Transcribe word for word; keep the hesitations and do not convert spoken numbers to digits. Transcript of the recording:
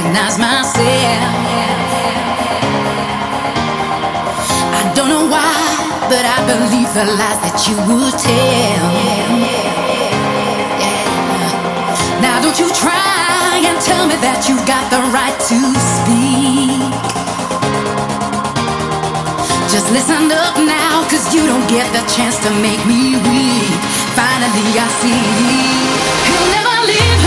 recognize myself. I don't know why, but I believe the lies that you would tell. Yeah. Now don't you try and tell me that you got the right to speak. Just listen up now, cause you don't get the chance to make me weak. Finally I see he'll never leave